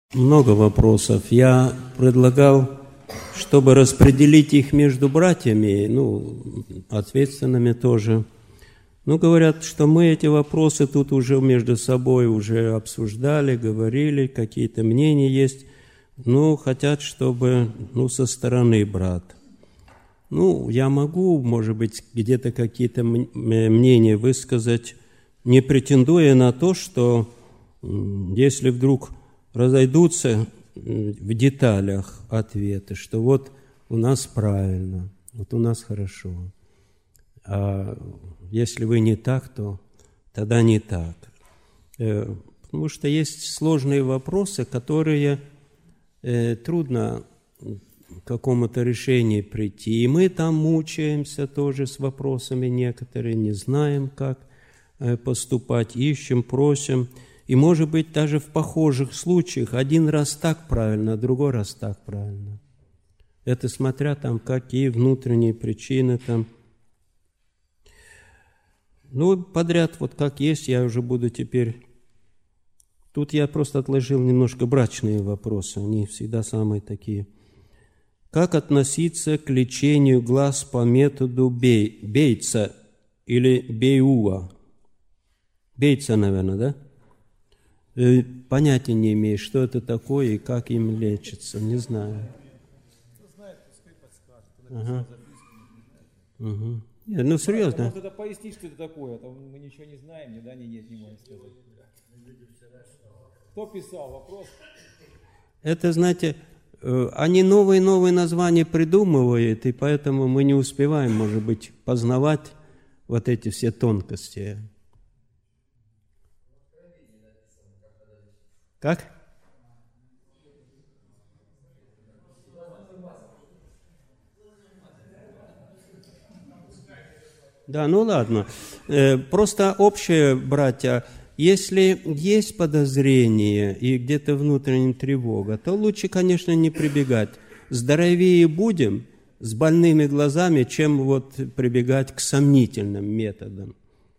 Много вопросов. Я предлагал, чтобы распределить их между братьями, ответственными тоже. Говорят, что мы эти вопросы тут уже между собой уже обсуждали, говорили, какие-то мнения есть. Хотят, чтобы, со стороны брат. Я могу, может быть, где-то какие-то мнения высказать, не претендуя на то, что если вдруг разойдутся в деталях ответы, что вот у нас правильно, вот у нас хорошо. А если вы не так, то тогда не так. Потому что есть сложные вопросы, которые трудно к какому-то решению прийти. И мы там мучаемся тоже с вопросами некоторые, не знаем, как поступать, ищем, просим. И, может быть, даже в похожих случаях один раз так правильно, а другой раз так правильно. Это смотря там, какие внутренние причины там. Подряд, вот как есть, я уже буду теперь... Тут я просто отложил немножко брачные вопросы, они всегда самые такие. Как относиться к лечению глаз по методу Бейтса или Бейуа? Бейтса, наверное, да? Понятия не имею, что это такое и как им лечится, не знаю. Кто знает, пускай подскажет. Угу. Нет, серьезно. Может, это пояснить, что это такое, а то мы ничего не знаем, ни да, ни нет, не можем сказать. Кто писал вопрос? Это, знаете, они новые названия придумывают, и поэтому мы не успеваем, может быть, познавать вот эти все тонкости. Как? Да, ладно. Просто общее, братья, если есть подозрение и где-то внутренняя тревога, то лучше, конечно, не прибегать. Здоровее будем с больными глазами, чем прибегать к сомнительным методам.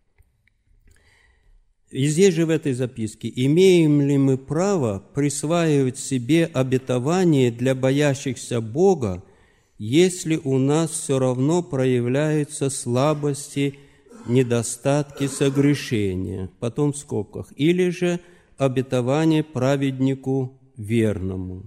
И здесь же в этой записке: имеем ли мы право присваивать себе обетование для боящихся Бога, если у нас все равно проявляются слабости, недостатки, согрешения, потом в скобках, или же обетование праведнику верному?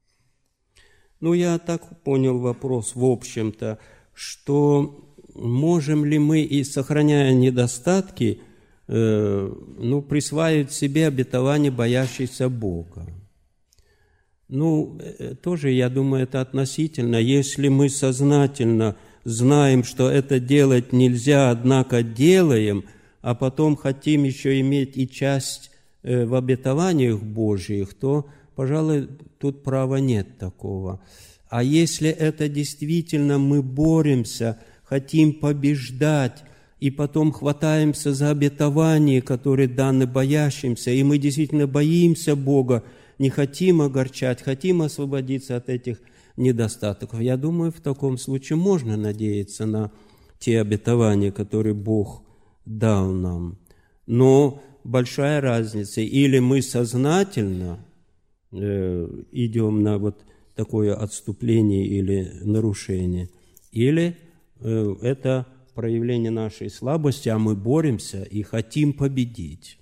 Я так понял вопрос, в общем-то, что можем ли мы, и сохраняя недостатки, присваивать себе обетование боящихся Бога? Тоже, я думаю, это относительно. Если мы сознательно знаем, что это делать нельзя, однако делаем, а потом хотим еще иметь и часть в обетованиях Божьих, то, пожалуй, тут права нет такого. А если это действительно мы боремся, хотим побеждать, и потом хватаемся за обетования, которые даны боящимся, и мы действительно боимся Бога, не хотим огорчать, хотим освободиться от этих недостатков. Я думаю, в таком случае можно надеяться на те обетования, которые Бог дал нам. Но большая разница. Или мы сознательно идем на такое отступление или нарушение, или это проявление нашей слабости, а мы боремся и хотим победить.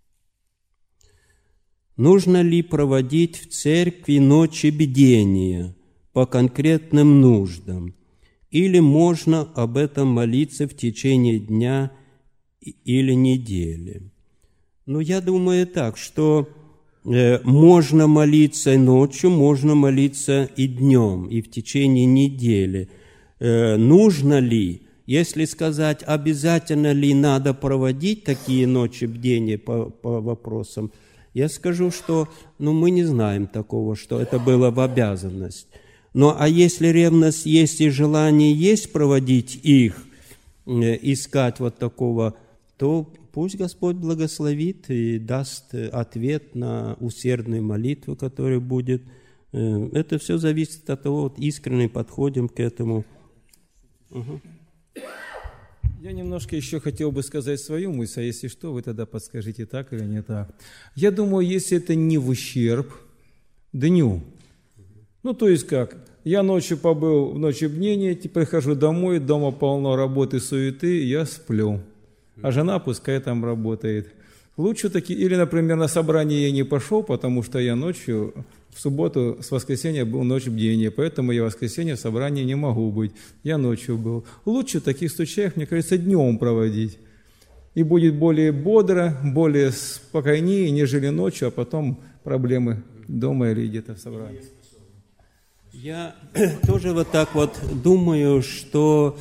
Нужно ли проводить в церкви ночи бдения по конкретным нуждам? Или можно об этом молиться в течение дня или недели? Я думаю так, что можно молиться ночью, можно молиться и днем, и в течение недели. Нужно ли, если сказать, обязательно ли надо проводить такие ночи бдения по вопросам, я скажу, что мы не знаем такого, что это было в обязанность. А если ревность есть и желание есть проводить их, искать такого, то пусть Господь благословит и даст ответ на усердную молитву, которая будет. Это все зависит от того, искренне подходим к этому. Угу. Я немножко еще хотел бы сказать свою мысль, а если что, вы тогда подскажите, так или не так. Я думаю, если это не в ущерб дню. Ну, то есть как? Я ночью побыл в ночи бдения, прихожу домой, дома полно работы, суеты, я сплю. А жена пускай там работает. Лучше таки, или, например, на собрание я не пошел, потому что я ночью, в субботу с воскресенья был ночь бдения, поэтому я в воскресенье в собрании не могу быть, я ночью был. Лучше в таких случаях, мне кажется, днем проводить. И будет более бодро, более спокойнее, нежели ночью, а потом проблемы дома или где-то в собрании. Я тоже вот так вот думаю, что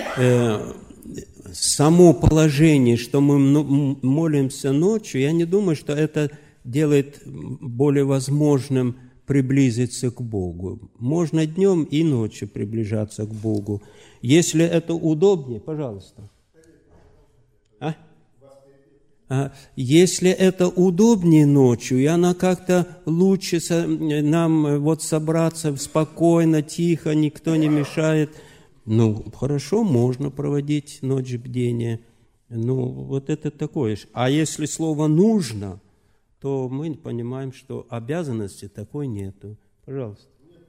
само положение, что мы молимся ночью, я не думаю, что это делает более возможным приблизиться к Богу. Можно днем и ночью приближаться к Богу. Если это удобнее, пожалуйста. Если это удобнее ночью, и она как-то лучше нам вот собраться спокойно, тихо, никто не мешает, ну, хорошо, можно проводить ночь бдения. Ну, вот это такое. А если слово «нужно», то мы понимаем, что обязанности такой нету. Пожалуйста.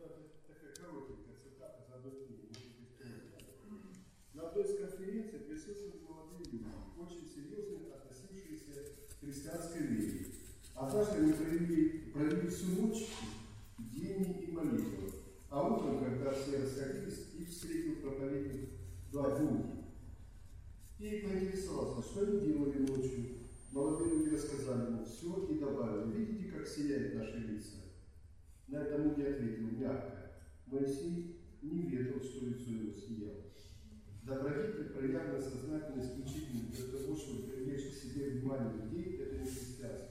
Однажды мы провели всю ночь бдение и молитву. А утром, когда все расходились, их встретил проповедник Дуги. И поинтересовался, что они делали ночью. Молодые люди рассказали ему все и добавили: видите, как сияют наши лица? На это Муди ответил мягко: Моисей не ведал, что лицо его сияло. Добродетель, проявленная сознательно исключительно для того, чтобы привлечь к себе внимание людей, это не христианское.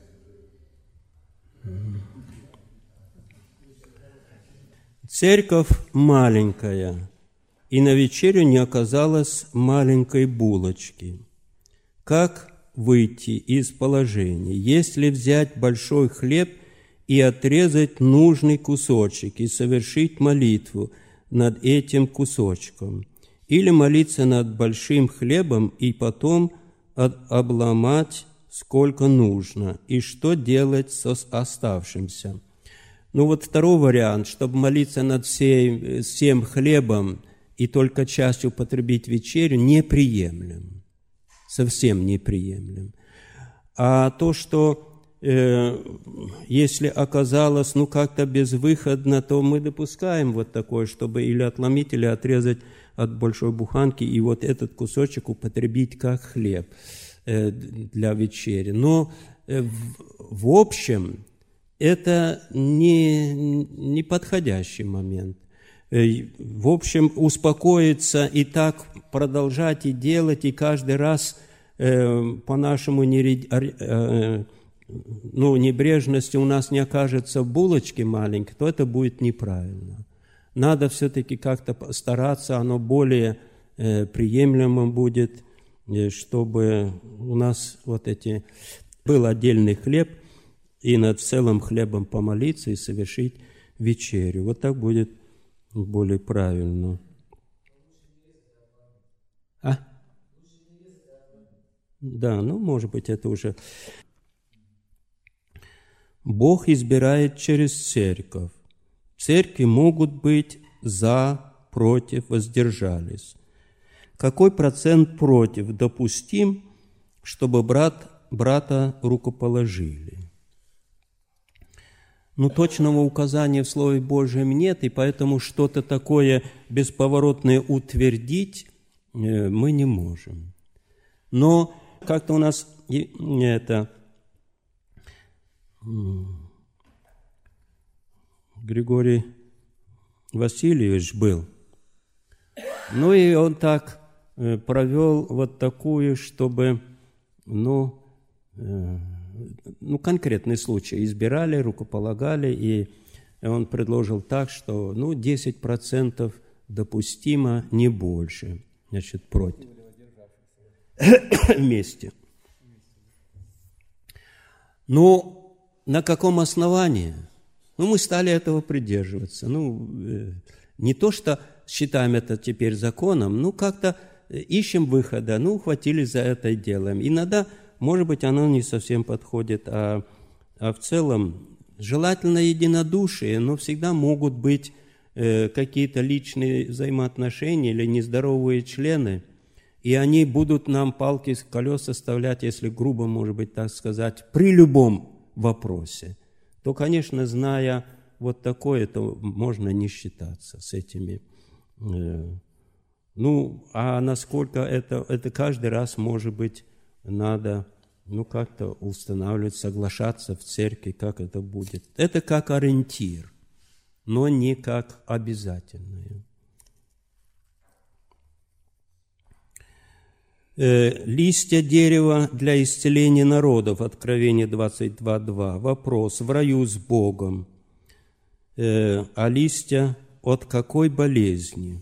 Церковь маленькая, и на вечерю не оказалось маленькой булочки. Как выйти из положения? Если взять большой хлеб и отрезать нужный кусочек и совершить молитву над этим кусочком, или молиться над большим хлебом и потом обломать сколько нужно, и что делать с оставшимся. Ну вот второй вариант, чтобы молиться над всем хлебом и только частью употребить вечерю, неприемлем, совсем неприемлем. А то, что если оказалось, ну как-то безвыходно, то мы допускаем вот такое, чтобы или отломить, или отрезать от большой буханки и вот этот кусочек употребить как хлеб для вечери. Но в общем это не подходящий момент. В общем, успокоиться и так продолжать и делать, и каждый раз по нашему небрежности у нас не окажется булочки маленькой, то это будет неправильно. Надо все-таки как-то стараться, оно более приемлемо будет, чтобы у нас был отдельный хлеб, и над целым хлебом помолиться и совершить вечерю. Вот так будет более правильно. Да, может быть, это уже... Бог избирает через церковь. Церкви могут быть за, против, воздержались. Какой процент против допустим, чтобы брата рукоположили? Точного указания в Слове Божьем нет, и поэтому что-то такое бесповоротное утвердить мы не можем. Но как-то у нас Григорий Васильевич был. И он так провел вот такую, чтобы, конкретный случай. Избирали, рукополагали, и он предложил так, что, 10% допустимо, не больше. Значит, против. Вместе. На каком основании? Мы стали этого придерживаться. Не то, что считаем это теперь законом, как-то ищем выхода, ухватились за это и делаем. Иногда, может быть, оно не совсем подходит, а в целом желательно единодушие, но всегда могут быть какие-то личные взаимоотношения или нездоровые члены, и они будут нам палки с колес составлять, если грубо, может быть, так сказать, при любом вопросе, то, конечно, зная вот такое, то можно не считаться с этими. Ну, а насколько это каждый раз, может быть, надо, как-то устанавливать, соглашаться в церкви, как это будет. Это как ориентир, но не как обязательное. Листья дерева для исцеления народов, Откровение 22:2. Вопрос: в раю с Богом, а листья от какой болезни?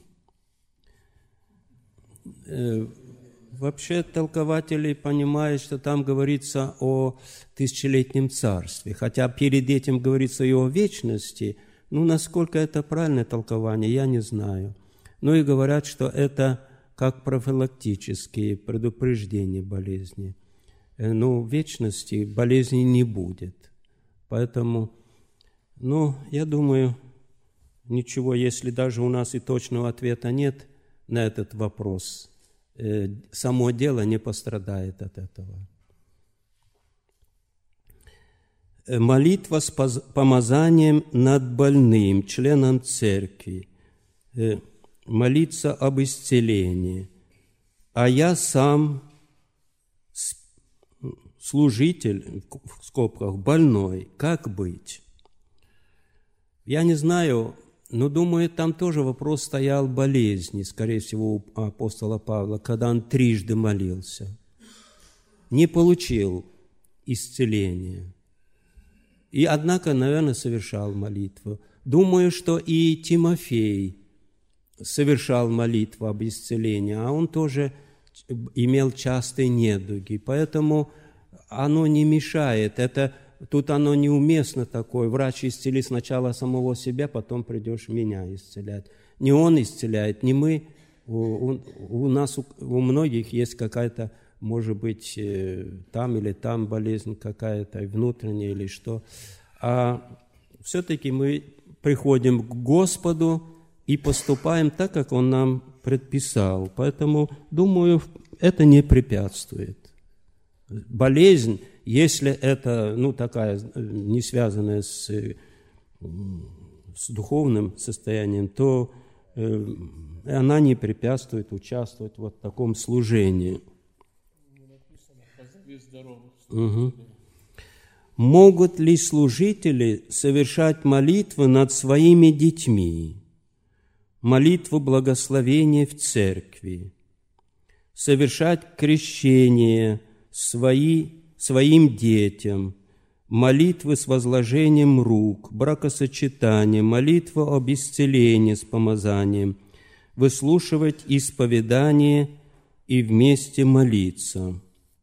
Вообще толкователи понимают, что там говорится о тысячелетнем царстве, хотя перед этим говорится и о вечности. Насколько это правильное толкование, я не знаю. И говорят, что это как профилактические предупреждения болезни. В вечности болезни не будет. Поэтому, я думаю, ничего, если даже у нас и точного ответа нет на этот вопрос, само дело не пострадает от этого. Молитва с помазанием над больным, членом церкви. Молиться об исцелении. А я сам служитель, в скобках, больной. Как быть? Я не знаю, но думаю, там тоже вопрос стоял болезни, скорее всего, у апостола Павла, когда он трижды молился. Не получил исцеления. И, однако, наверное, совершал молитву. Думаю, что и Тимофей совершал молитву об исцелении, а он тоже имел частые недуги. Поэтому оно не мешает. Тут оно неуместно такое. Врач исцели сначала самого себя, потом придешь меня исцелять. Не он исцеляет, не мы. У нас, у многих есть какая-то, может быть, там или там болезнь какая-то, внутренняя или что. А все-таки мы приходим к Господу и поступаем так, как Он нам предписал. Поэтому, думаю, это не препятствует. Болезнь, если это, такая, не связанная с духовным состоянием, то она не препятствует участвовать в таком служении. Угу. Могут ли служители совершать молитвы над своими детьми? Молитву благословения в церкви, совершать крещение своим детям, молитвы с возложением рук, бракосочетание, молитву об исцелении с помазанием, выслушивать исповедание и вместе молиться.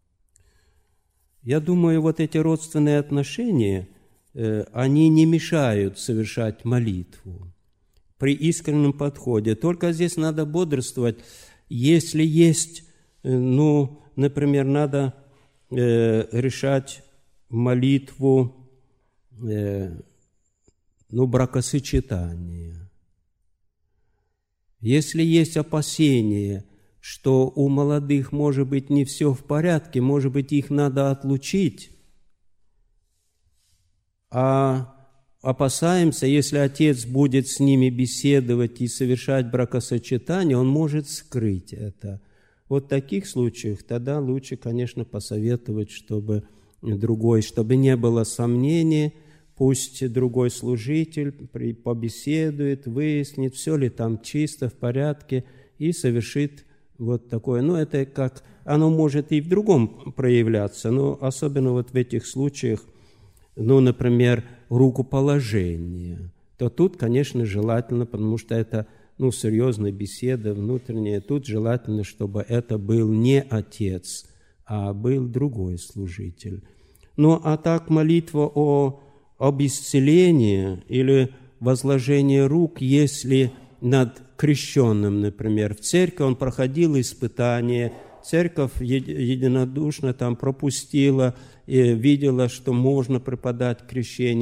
Я думаю, эти родственные отношения, они не мешают совершать молитву при искреннем подходе. Только здесь надо бодрствовать. Если есть, например, надо решать молитву, бракосочетания. Если есть опасения, что у молодых, может быть, не все в порядке, может быть, их надо отлучить, а опасаемся, если отец будет с ними беседовать и совершать бракосочетание, он может скрыть это. В таких случаях тогда лучше, конечно, посоветовать, чтобы не было сомнений, пусть другой служитель побеседует, выяснит, все ли там чисто, в порядке, и совершит такое. Это как, оно может и в другом проявляться, но особенно в этих случаях, например, рукоположение, то тут, конечно, желательно, потому что это, серьезная беседа внутренняя, тут желательно, чтобы это был не отец, а был другой служитель. А так молитва об исцелении или возложение рук, если над крещенным, например, в церкви он проходил испытания, церковь единодушно там пропустила, видела, что можно преподать крещение,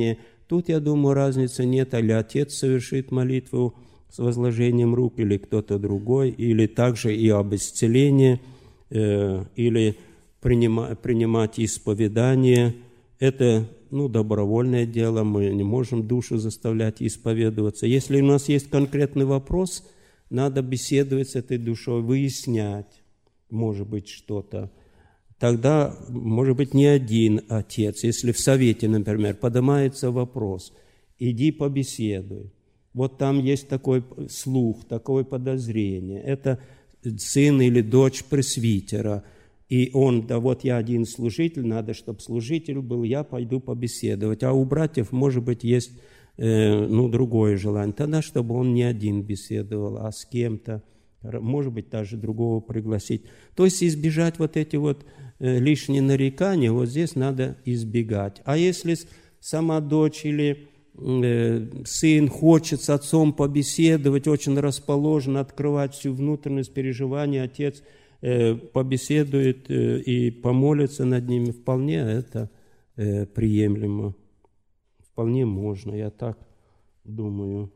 Тут, я думаю, разницы нет, или отец совершит молитву с возложением рук, или кто-то другой, или также и об исцелении, или принимать исповедание. Это добровольное дело, мы не можем душу заставлять исповедоваться. Если у нас есть конкретный вопрос, надо беседовать с этой душой, выяснять, может быть, что-то. Тогда, может быть, не один отец, если в совете, например, поднимается вопрос, иди побеседуй. Вот там есть такой слух, такое подозрение. Это сын или дочь пресвитера. И он, да вот я один служитель, надо, чтобы служитель был, я пойду побеседовать. А у братьев, может быть, есть другое желание. Тогда, чтобы он не один беседовал, а с кем-то. Может быть, даже другого пригласить. То есть избежать вот эти вот лишние нарекания, вот здесь надо избегать. А если сама дочь или сын хочет с отцом побеседовать, очень расположен открывать всю внутренность переживания, отец побеседует и помолится над ними, вполне это приемлемо. Вполне можно, я так думаю.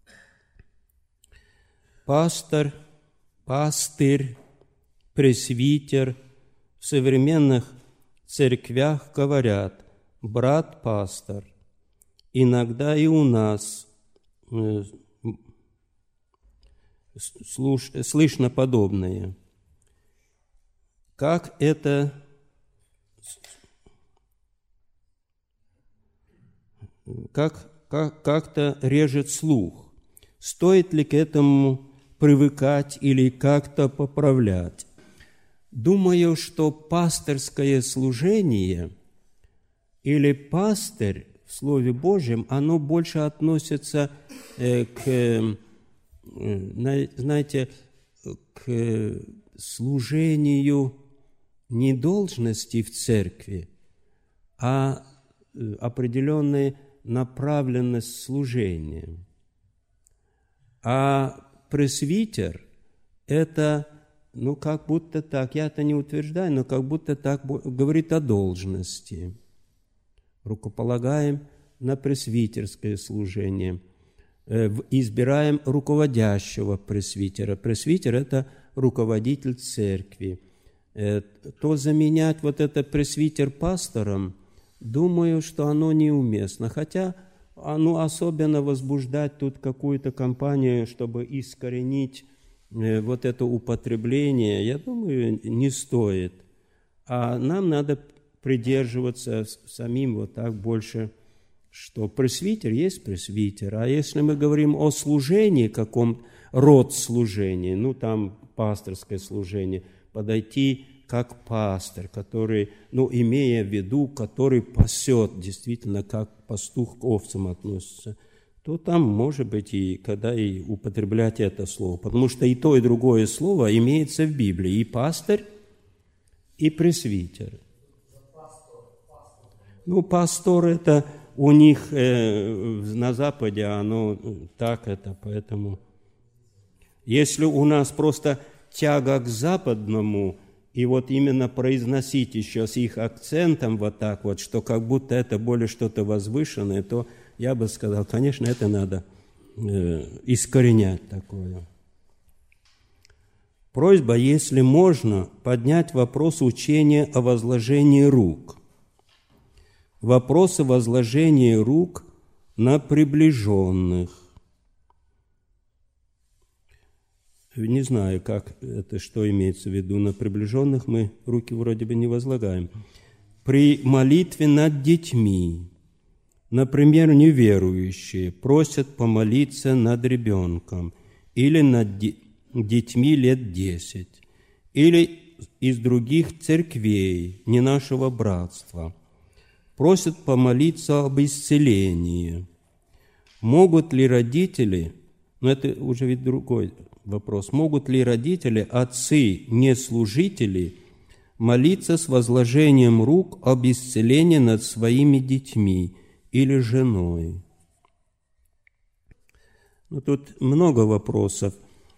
Пастырь, пресвитер. В современных церквях говорят брат-пастор. Иногда и у нас слышно подобное. Как это как-то режет слух? Стоит ли к этому привыкать или как-то поправлять? Думаю, что пастырское служение или пастырь в Слове Божьем, оно больше относится к служению не должности в церкви, а определенной направленность служения. А пресвитер – это, как будто так, я это не утверждаю, но как будто так говорит о должности. Рукополагаем на пресвитерское служение, избираем руководящего пресвитера. Пресвитер – это руководитель церкви. То заменять вот это пресвитер пастором, думаю, что оно неуместно, хотя оно особенно возбуждать тут какую-то кампанию, чтобы искоренить вот это употребление, я думаю, не стоит. А нам надо придерживаться самим вот так больше, что пресвитер есть пресвитер. А если мы говорим о служении, каком род служения, там пасторское служение, подойти как пастырь, который, имея в виду, который пасет, действительно, как пастух к овцам относится, то там, может быть, и когда и употреблять это слово. Потому что и то, и другое слово имеется в Библии. И пастырь, и пресвитер. Пастор это у них на Западе, оно так это, поэтому... Если у нас просто тяга к западному, и вот именно произносить еще с их акцентом вот так вот, что как будто это более что-то возвышенное, то я бы сказал, конечно, это надо искоренять такое. Просьба, если можно, поднять вопрос учения о возложении рук. Вопросы возложения рук на приближенных. Не знаю, как это, что имеется в виду. На приближенных мы руки вроде бы не возлагаем. При молитве над детьми, например, неверующие просят помолиться над ребенком или над детьми лет 10, или из других церквей, не нашего братства, просят помолиться об исцелении. Могут ли родители, это уже ведь другой вопрос, могут ли родители, отцы, неслужители, молиться с возложением рук об исцелении над своими детьми или женой? Тут много вопросов.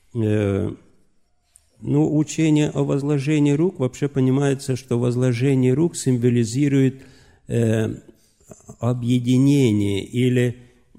Учение о возложении рук, вообще понимается, что возложение рук символизирует объединение или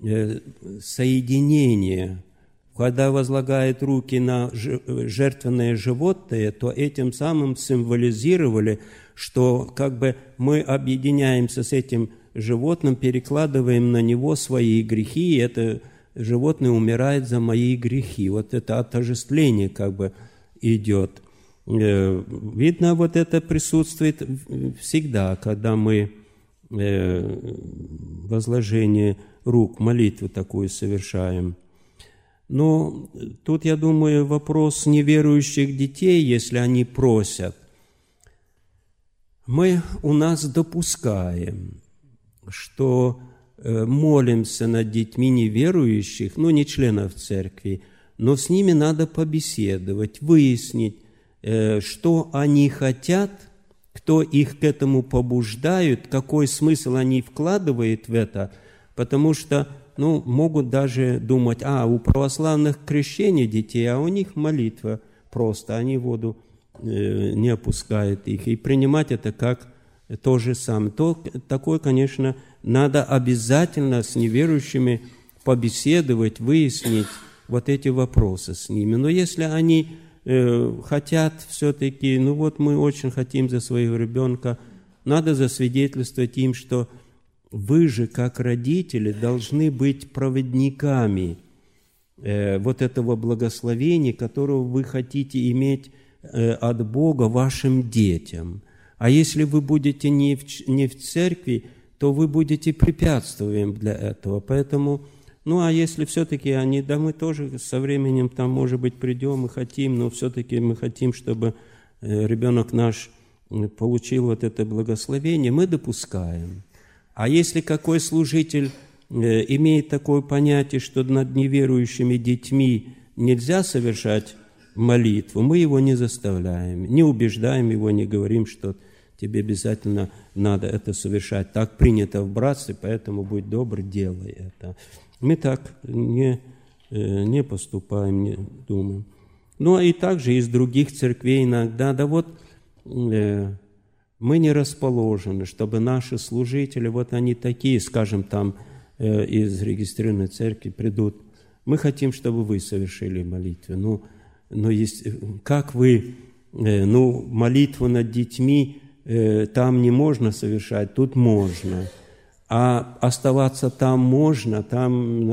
соединение. Когда возлагают руки на жертвенное животное, то этим самым символизировали, что как бы мы объединяемся с этим животным, перекладываем на него свои грехи, и это животное умирает за мои грехи. Вот это отождествление как бы идет. Видно, вот это присутствует всегда, когда мы возложение рук, молитву такую совершаем. Но тут, я думаю, вопрос неверующих детей, если они просят. Мы у нас допускаем, что молимся над детьми неверующих, не членов церкви, но с ними надо побеседовать, выяснить, что они хотят, кто их к этому побуждает, какой смысл они вкладывают в это, потому что могут даже думать, у православных крещение детей, а у них молитва просто, они воду не опускают их, и принимать это как то же самое. Такое, конечно, надо обязательно с неверующими побеседовать, выяснить вот эти вопросы с ними. Но если они хотят все-таки, мы очень хотим за своего ребенка, надо засвидетельствовать им, что вы же, как родители, должны быть проводниками вот этого благословения, которого вы хотите иметь от Бога вашим детям. А если вы будете не в церкви, то вы будете препятствием для этого. Поэтому, а если все-таки они, мы тоже со временем там, может быть, придем и хотим, но все-таки мы хотим, чтобы ребенок наш получил вот это благословение, мы допускаем. А если какой служитель имеет такое понятие, что над неверующими детьми нельзя совершать молитву, мы его не заставляем, не убеждаем его, не говорим, что тебе обязательно надо это совершать. Так принято в братстве, поэтому будь добр, делай это. Мы так не поступаем, не думаем. И также из других церквей иногда, мы не расположены, чтобы наши служители, они такие, скажем, там из регистрированной церкви придут. Мы хотим, чтобы вы совершили молитву. Как вы, молитву над детьми там не можно совершать, тут можно. А оставаться там можно, там,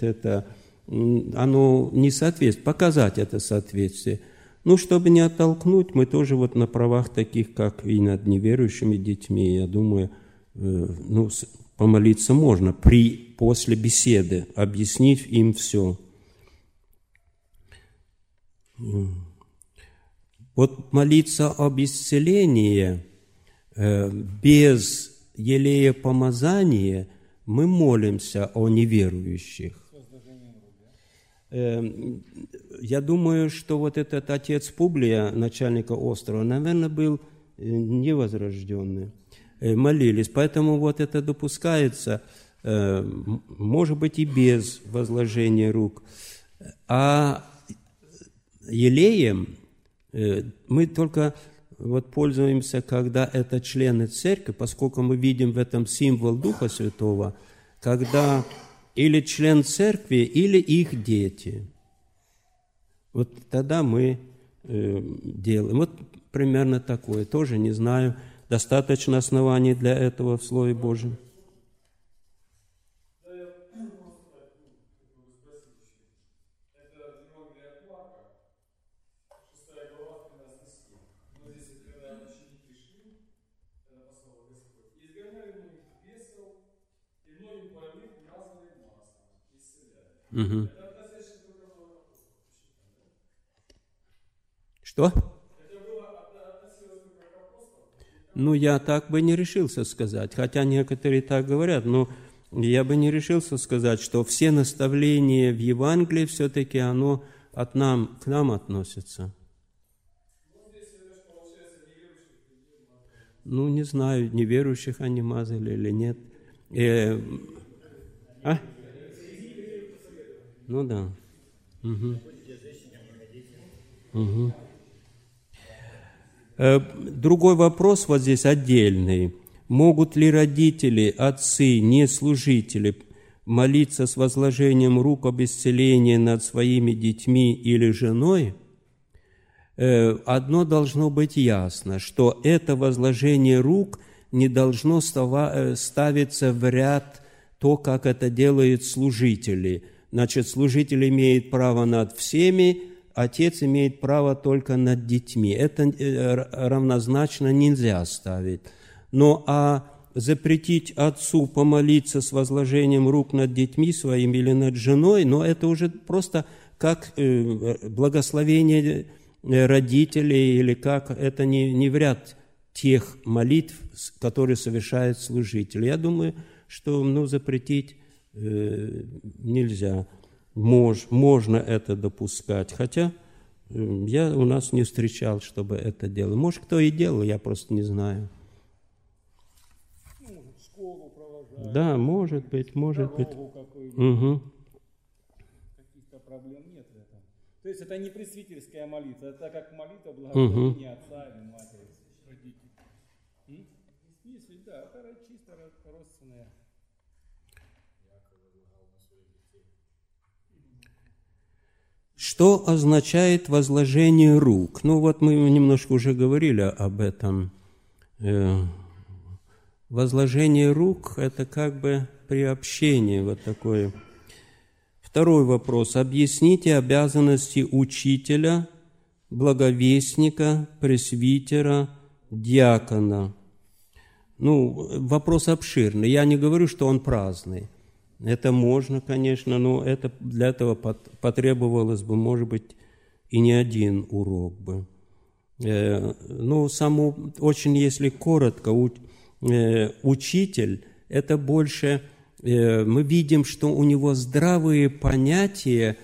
оно не соответствует, показать это соответствие. Чтобы не оттолкнуть, мы тоже на правах таких, как и над неверующими детьми, я думаю, помолиться можно после беседы, объяснить им все. Молиться об исцелении без елея помазания мы молимся о неверующих. Я думаю, что этот отец Публия, начальника острова, наверное, был невозрожденный. Молились, поэтому это допускается, может быть, и без возложения рук. А елеем мы только пользуемся, когда это члены церкви, поскольку мы видим в этом символ Духа Святого, когда или член церкви, или их дети. Тогда мы делаем. Примерно такое. Тоже не знаю, достаточно оснований для этого в Слове Божьем. Угу. Что? Я так бы не решился сказать, хотя некоторые так говорят, но я бы не решился сказать, что все наставления в Евангелии все-таки оно к нам относится. Не знаю, неверующих они мазали или нет. Да. Угу. Угу. Другой вопрос здесь отдельный. Могут ли родители, отцы, не служители молиться с возложением рук об исцелении над своими детьми или женой? Одно должно быть ясно, что это возложение рук не должно ставиться в ряд то, как это делают служители. Значит, служитель имеет право над всеми, отец имеет право только над детьми. Это равнозначно нельзя ставить. Но запретить отцу помолиться с возложением рук над детьми своими или над женой, но это уже просто как благословение родителей, или как это не в ряд тех молитв, которые совершает служитель. Я думаю, что запретить нельзя. Можно это допускать, хотя я у нас не встречал, чтобы это делал. Может, кто и делал, я просто не знаю. Школу провожают. Да, может быть. Угу. Каких-то проблем нет в этом. То есть это не пресвитерская молитва, это как молитва благословения отца или матери, родителей. Если да, это чисто родственная. Что означает возложение рук? Вот мы немножко уже говорили об этом. Возложение рук – это как бы приобщение вот такое. Второй вопрос. Объясните обязанности учителя, благовестника, пресвитера, диакона. Вопрос обширный. Я не говорю, что он праздный. Это можно, конечно, но для этого потребовалось бы, может быть, и не один урок бы. Очень, если коротко, учитель – это больше, мы видим, что у него здравые понятия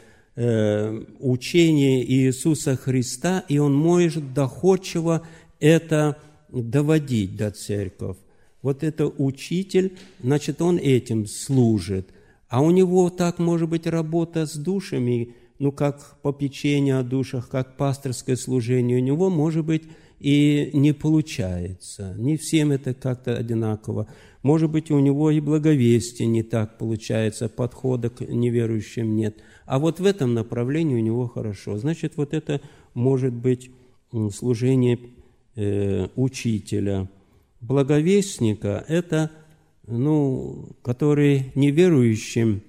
учения Иисуса Христа, и он может доходчиво это доводить до церкви. Вот это учитель, значит, он этим служит. А у него так, может быть, работа с душами, как попечение о душах, как пасторское служение, у него, может быть, и не получается. Не всем это как-то одинаково. Может быть, у него и благовестие не так получается, подхода к неверующим нет. А вот в этом направлении у него хорошо. Значит, вот это может быть служение учителя. Благовестника – это, который неверующим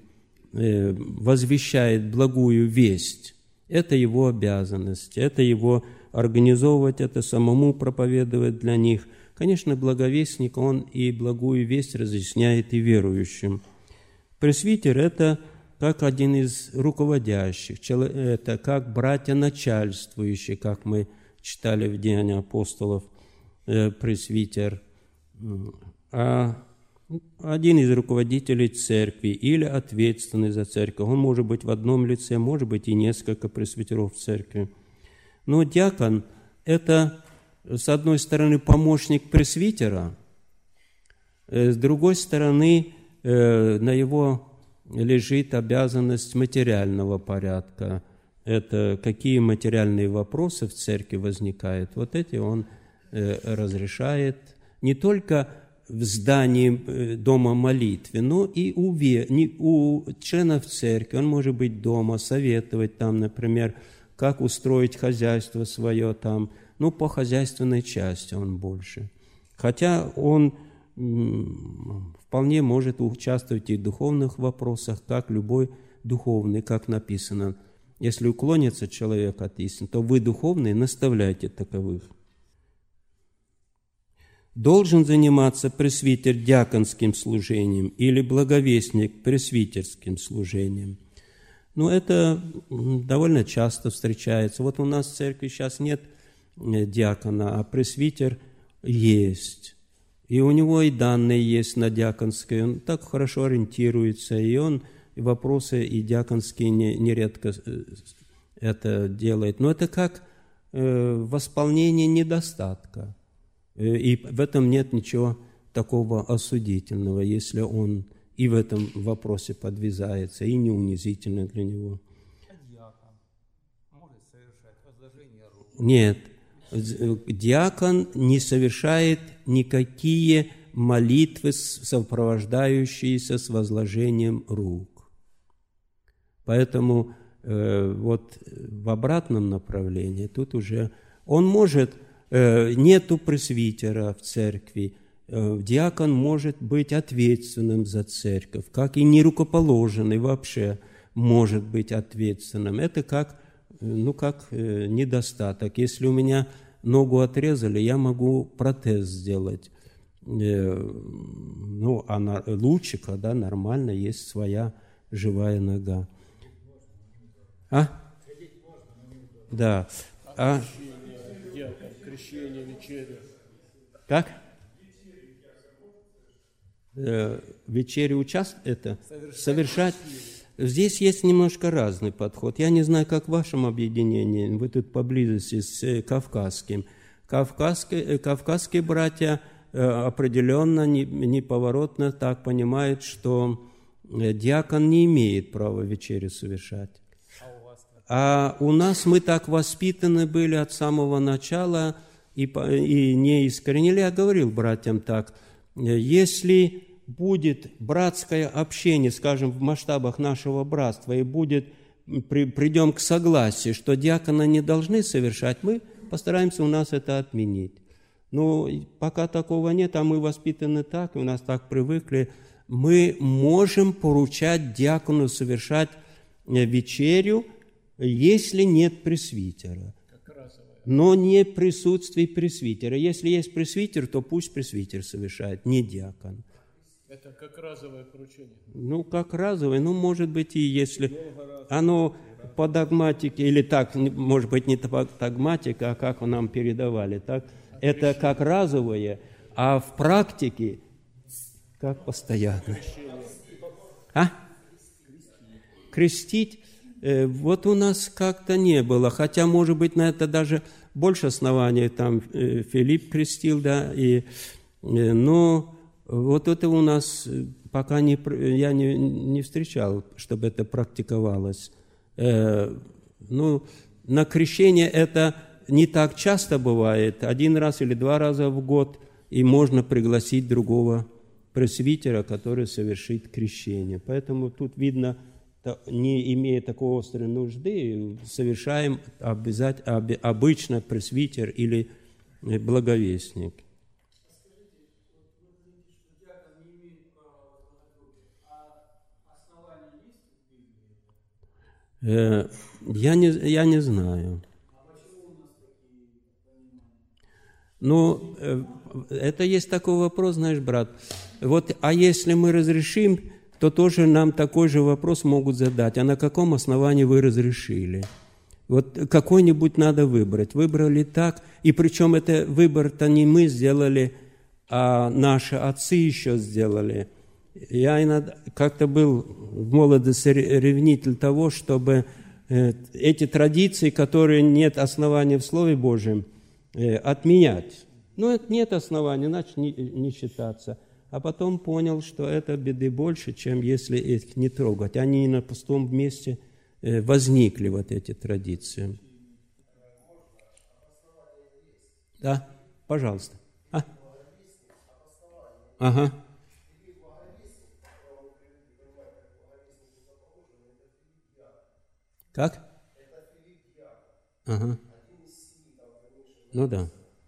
возвещает благую весть. Это его обязанность, это его организовывать, это самому проповедовать для них. Конечно, благовестник, он и благую весть разъясняет и верующим. Пресвитер – это как один из руководящих, это как братья начальствующие, как мы читали в Деяниях апостолов, пресвитер, а один из руководителей церкви или ответственный за церковь. Он может быть в одном лице, может быть и несколько пресвитеров в церкви. Но диакон – это, с одной стороны, помощник пресвитера, с другой стороны, на его лежит обязанность материального порядка. Это какие материальные вопросы в церкви возникают, вот эти он разрешает не только в здании дома молитвы, но и у членов церкви. Он может быть дома, советовать там, например, как устроить хозяйство свое там. По хозяйственной части он больше. Хотя он вполне может участвовать и в духовных вопросах, как любой духовный, как написано. Если уклонится человек от истины, то вы, духовные, наставляйте таковых. Должен заниматься пресвитер диаконским служением или благовестник пресвитерским служением. Это довольно часто встречается. Вот у нас в церкви сейчас нет диакона, а пресвитер есть. И у него и данные есть на диаконское. Он так хорошо ориентируется, и он вопросы и диаконские нередко это делает. Но это как восполнение недостатка. И в этом нет ничего такого осудительного, если он и в этом вопросе подвязается, и не унизительно для него. А диакон может совершать возложение рук? Нет, диакон не совершает никакие молитвы, сопровождающиеся с возложением рук. Поэтому вот в обратном направлении тут уже он может, нету пресвитера в церкви, диакон может быть ответственным за церковь, как и нерукоположенный вообще может быть ответственным. Это как недостаток. Если у меня ногу отрезали, я могу протез сделать. Лучше, когда нормально есть своя живая нога. Да. Крещение, вечеря. Как? Вечерю совершать. Здесь есть немножко разный подход. Я не знаю, как в вашем объединении, вы тут поблизости с кавказским. Кавказские братья определенно, неповоротно так понимают, что диакон не имеет права вечерю совершать. А у нас мы так воспитаны были от самого начала и не искоренили. Я говорил братьям так: если будет братское общение, скажем, в масштабах нашего братства, и придем к согласию, что диаконы не должны совершать, мы постараемся у нас это отменить. Но пока такого нет, а мы воспитаны так, и у нас так привыкли, мы можем поручать диакону совершать вечерю, если нет пресвитера. Но не в присутствии пресвитера. Если есть пресвитер, то пусть пресвитер совершает, не диакон. Это как разовое поручение? Как разовое, может быть, и если оно по догматике, или так, может быть, не по догматике, а как нам передавали, так? Это как разовое, а в практике как постоянное. Крестить? Вот у нас как-то не было, хотя, может быть, на это даже больше оснований, там Филипп крестил, да, но вот это у нас пока я не встречал, чтобы это практиковалось. На крещение это не так часто бывает, 1 раз или 2 раза в год, и можно пригласить другого пресвитера, который совершит крещение. Поэтому тут видно, не имея такой острой нужды, совершаем обычно пресвитер или благовестник. Я не знаю. Это есть такой вопрос, знаешь, брат. А если мы разрешим, то тоже нам такой же вопрос могут задать. А на каком основании вы разрешили? Какой-нибудь надо выбрать. Выбрали так, и причем это выбор-то не мы сделали, а наши отцы еще сделали. Я иногда как-то был в молодости ревнитель того, чтобы эти традиции, которые нет основания в Слове Божьем, отменять. Нет основания, значит не считаться. А потом понял, что это беды больше, чем если их не трогать. Они на пустом месте возникли, эти традиции. Да, пожалуйста. Ага. Как? Ага. Да.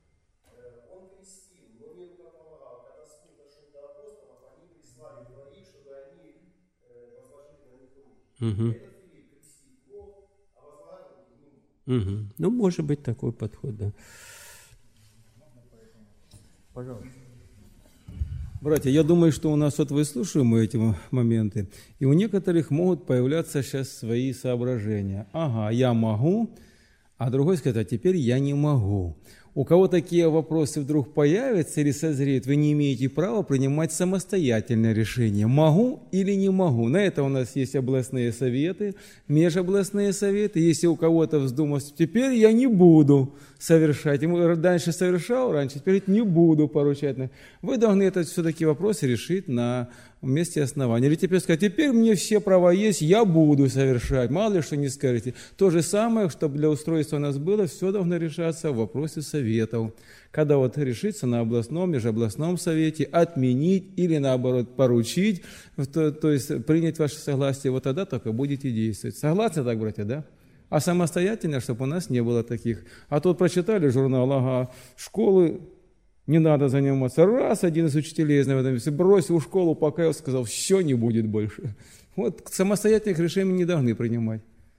Может быть такой подход, да. Пожалуйста. Братья, я думаю, что у нас выслушиваем эти моменты, и у некоторых могут появляться сейчас свои соображения. Я могу, а другой скажет, а теперь я не могу. У кого такие вопросы вдруг появятся или созреют, вы не имеете права принимать самостоятельное решение, могу или не могу. На это у нас есть областные советы, межобластные советы. Если у кого-то вздумалось, теперь я не буду совершать. Ему раньше совершал, теперь не буду поручать. Вы должны этот все-таки вопрос решить на вместе основания. Или теперь сказать, теперь мне все права есть, я буду совершать. Мало ли что не скажете. То же самое, чтобы для устройства у нас было, все должно решаться в вопросе советов. Когда вот решится на областном, межобластном совете отменить или наоборот поручить, то есть принять ваше согласие, вот тогда только будете действовать. Согласны так, братья, да? А самостоятельно, чтобы у нас не было таких. А тут прочитали журнал, ага, школы не надо заниматься. Раз, один из учителей бросил школу, покаялся, сказал, все, не будет больше. Вот самостоятельных решений не должны принимать.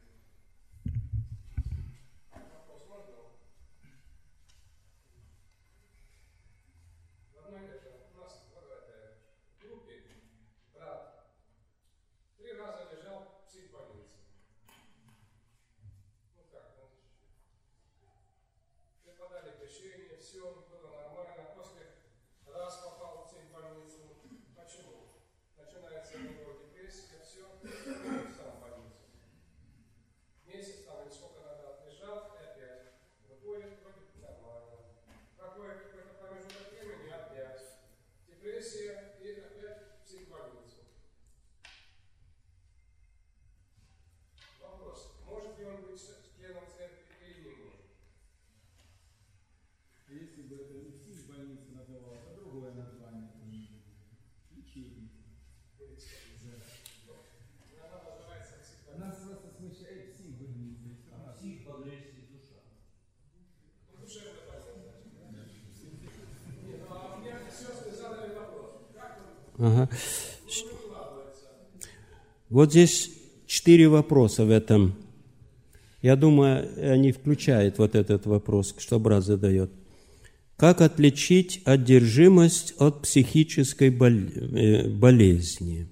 Ага. Вот здесь 4 вопроса в этом. Я думаю, они включают вот этот вопрос, что брат задает. Как отличить одержимость от психической болезни?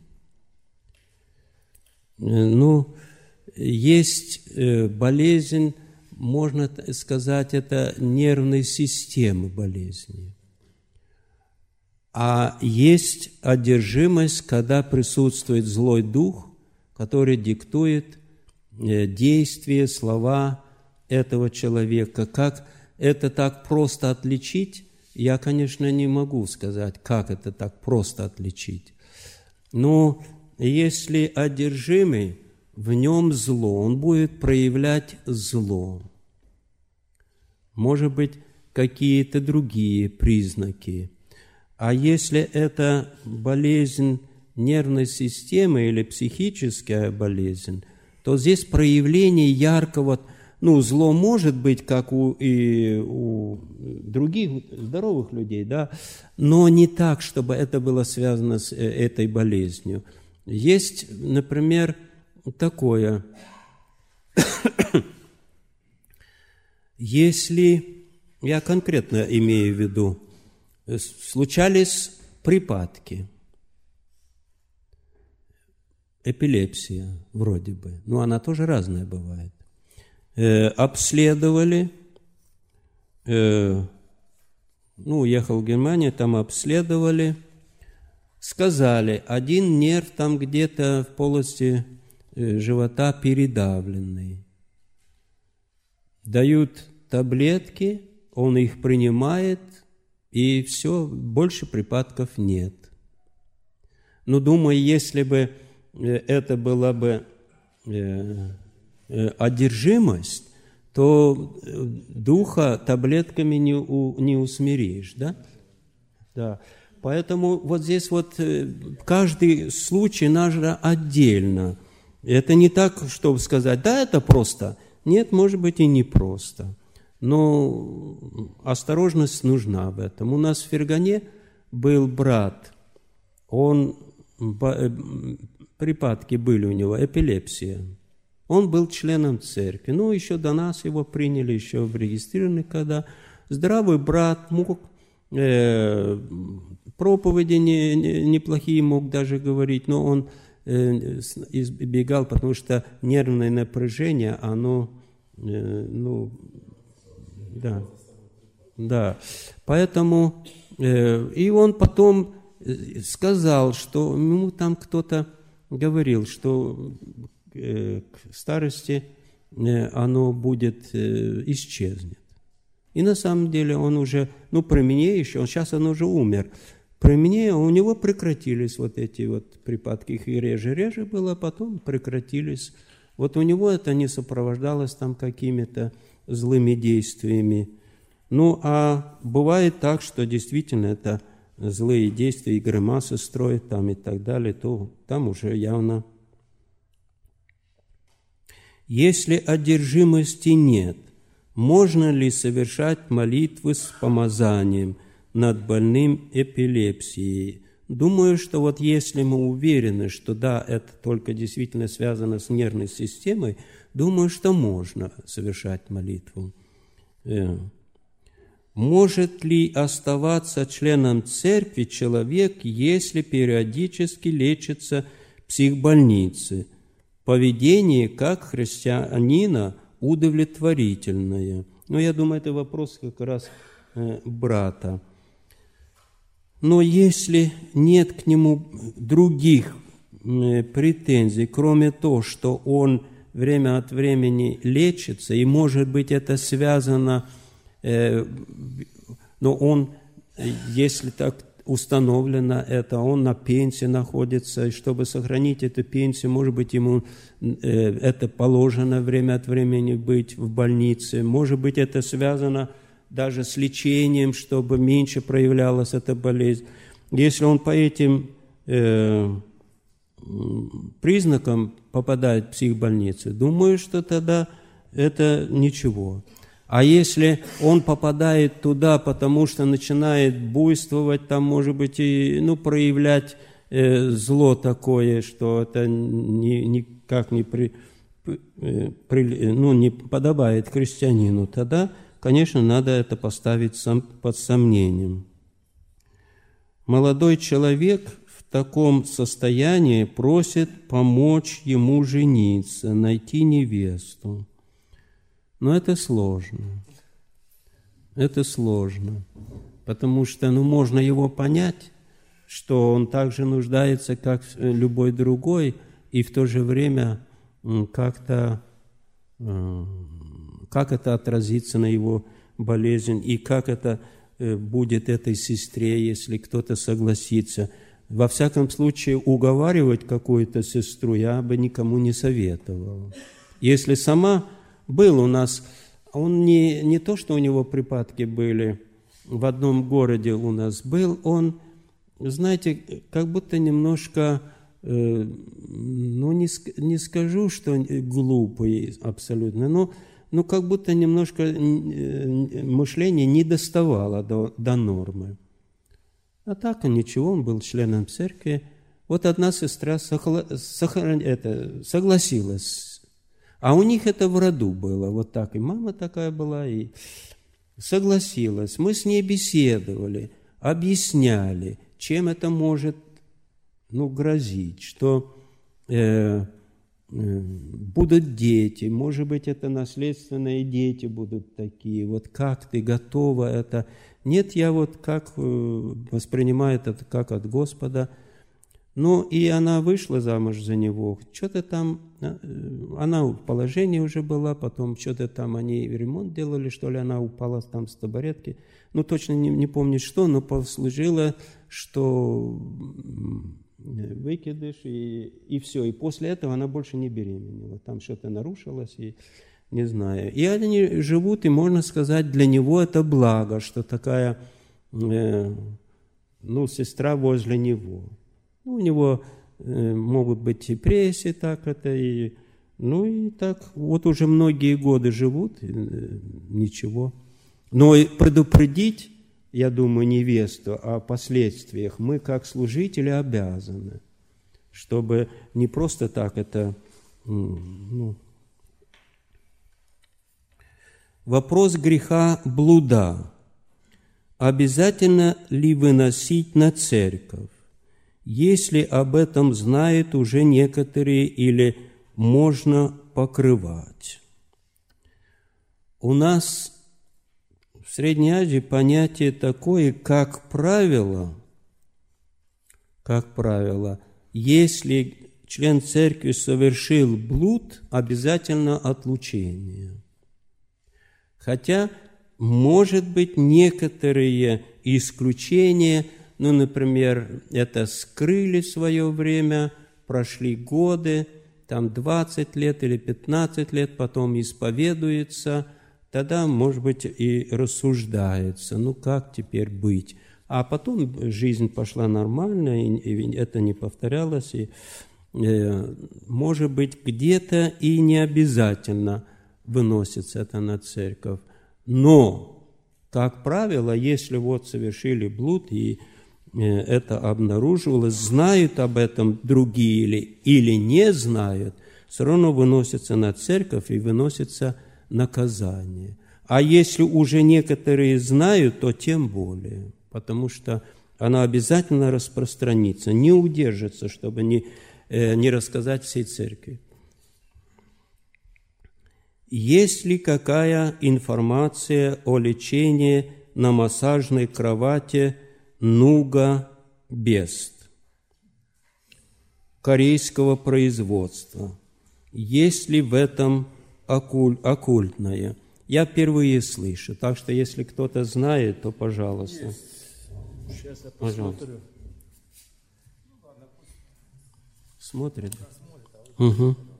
Ну, есть болезнь, можно сказать, это нервной системы болезни. А есть одержимость, когда присутствует злой дух, который диктует действия, слова этого человека. Как это так просто отличить, я, конечно, не могу сказать, как это так просто отличить. Но если одержимый, в нем зло, он будет проявлять зло. Может быть, какие-то другие признаки. А если это болезнь нервной системы или психическая болезнь, то здесь проявление яркого, зло может быть, как у других здоровых людей, да, но не так, чтобы это было связано с этой болезнью. Есть, например, такое. Если, я конкретно имею в виду, случались припадки, эпилепсия вроде бы, но она тоже разная бывает. Обследовали, уехал в Германию, там обследовали, сказали, один нерв там где-то в полости живота передавленный. Дают таблетки, он их принимает, и все, больше припадков нет. Но думаю, если бы это была бы одержимость, то духа таблетками не усмиришь, да? Да. Поэтому вот здесь вот каждый случай надо отдельно. Это не так, чтобы сказать, да, это просто. Нет, может быть, и не просто. Но осторожность нужна в этом. У нас в Фергане был брат, припадки были у него, эпилепсия. Он был членом церкви. Еще до нас его приняли, еще в регистрированный, когда здравый брат мог, проповеди неплохие мог даже говорить, но он избегал, потому что нервное напряжение, оно, да. Поэтому, и он потом сказал, что ему там кто-то говорил, что к старости оно будет, исчезнет. И на самом деле он уже, при мне еще, сейчас он уже умер. При мне у него прекратились вот эти вот припадки, их и реже было, а потом прекратились. Вот у него это не сопровождалось там какими-то злыми действиями. Ну, а бывает так, что действительно это злые действия и гримасы строят там и так далее, то там уже явно. Если одержимости нет, можно ли совершать молитвы с помазанием над больным эпилепсией? Думаю, что вот если мы уверены, что да, это только действительно связано с нервной системой, думаю, что можно совершать молитву. Может ли оставаться членом церкви человек, если периодически лечится в психбольнице? Поведение как христианина удовлетворительное. Но я думаю, это вопрос как раз брата. Но если нет к нему других претензий, кроме того, что он время от времени лечится, и, может быть, это связано, но он, если так установлено это, он на пенсии находится, и чтобы сохранить эту пенсию, может быть, ему это положено время от времени быть в больнице, может быть, это связано даже с лечением, чтобы меньше проявлялась эта болезнь. Если он по этим признакам попадает в психбольницу, думаю, что тогда это ничего. А если он попадает туда, потому что начинает буйствовать, там, может быть, и проявлять зло такое, что это никак не подобает христианину, тогда, конечно, надо это поставить под сомнением. Молодой человек в таком состоянии просит помочь ему жениться, найти невесту. Но это сложно. Это сложно. Потому что можно его понять, что он также нуждается, как любой другой, и в то же время как это отразится на его болезнь, и как это будет этой сестре, если кто-то согласится. Во всяком случае, уговаривать какую-то сестру я бы никому не советовал. Если сама был у нас, он не то, что у него припадки были, в одном городе у нас был, он, знаете, как будто немножко, не скажу, что глупый абсолютно, но как будто немножко мышление не доставало до нормы. А так ничего, он был членом церкви. Вот одна сестра согласилась. А у них это в роду было, вот так. И мама такая была, и согласилась. Мы с ней беседовали, объясняли, чем это может грозить, что будут дети, может быть, это наследственные дети будут такие. Вот как ты готова это? Нет, я вот как воспринимаю это как от Господа. Ну, и она вышла замуж за него. Что-то там, она в положении уже была, потом что-то там они ремонт делали, что ли, она упала там с табуретки. Точно не помню что, но послужило, что выкидыш, и все. И после этого она больше не беременела. Там что-то нарушилось, и не знаю. И они живут, и можно сказать, для него это благо, что такая, сестра возле него. У него могут быть депрессии, так это, и так вот уже многие годы живут, ничего. Но и предупредить, я думаю, невесту о последствиях мы, как служители, обязаны, чтобы не просто так это... Вопрос греха блуда. Обязательно ли выносить на церковь? Если об этом знают уже некоторые, или можно покрывать? У нас в Средней Азии понятие такое, как правило, если член церкви совершил блуд, обязательно отлучение. Хотя, может быть, некоторые исключения, ну, например, это скрыли в свое время, прошли годы, там 20 лет или 15 лет, потом исповедуется, тогда, может быть, и рассуждается, ну, как теперь быть. А потом жизнь пошла нормально, и это не повторялось, и, может быть, где-то и не обязательно выносится это на церковь. Но, как правило, если вот совершили блуд, и это обнаруживалось, знают об этом другие или не знают, все равно выносится на церковь и выносится наказание. А если уже некоторые знают, то тем более, потому что она обязательно распространится, не удержится, чтобы не рассказать всей церкви. Есть ли какая информация о лечении на массажной кровати Нуга Бест корейского производства? Есть ли в этом оккультное? Я впервые слышу, так что если кто-то знает, то пожалуйста. Сейчас я посмотрю. Смотрит? Угу.